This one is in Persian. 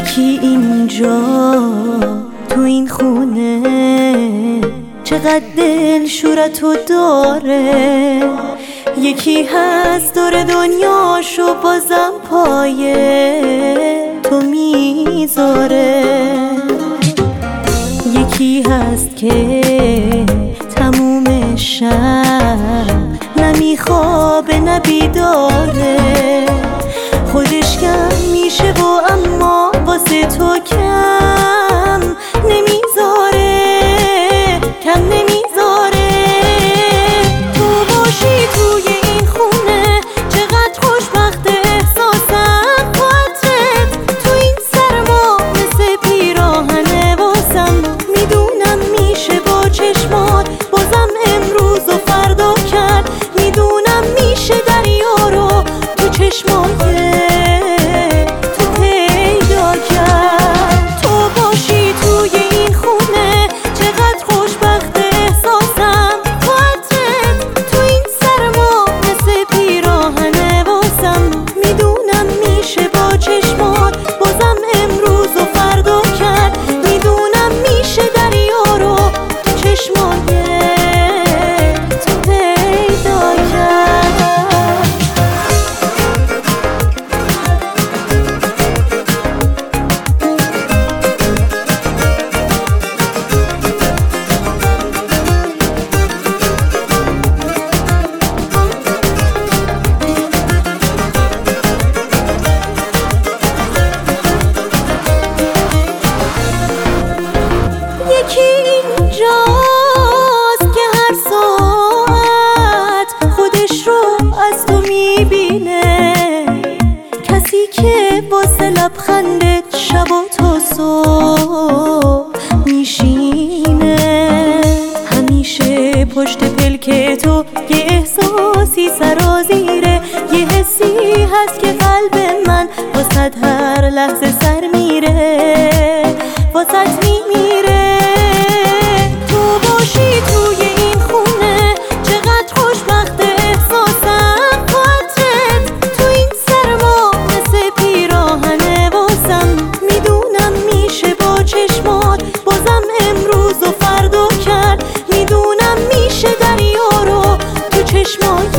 یکی اینجا تو این خونه چقدر دل شورتو داره، یکی هست دور دنیاشو بازم پایه تو میذاره، یکی هست که تموم شب نمیخوابه نبیداره، خودش کم میشه و اما واسه تو کم نمیذاره، کم نمیذاره. تو باشی توی این خونه چقدر خوشبخت احساسم، خاطرت تو این سرما مثل پیراهنه واسم، میدونم میشه با چشمات بازم امروز و فردا کرد، میدونم میشه دریا رو تو چشمات واسه لبخندت شب و تا صبح میشینه، همیشه پشت پلک تو یه احساسی سرازیره، یه حسی هست که قلب من واسه هر لحظه سر میره، واسه میمیره. تو باشی توی این خونه چقدر خوشبخت احساسم، خاطرت تو این سرما مثل پیراهنه واسم، میدونم میشه با چشمات بازم امروز و فردا کرد، میدونم میشه دریا رو تو چشمات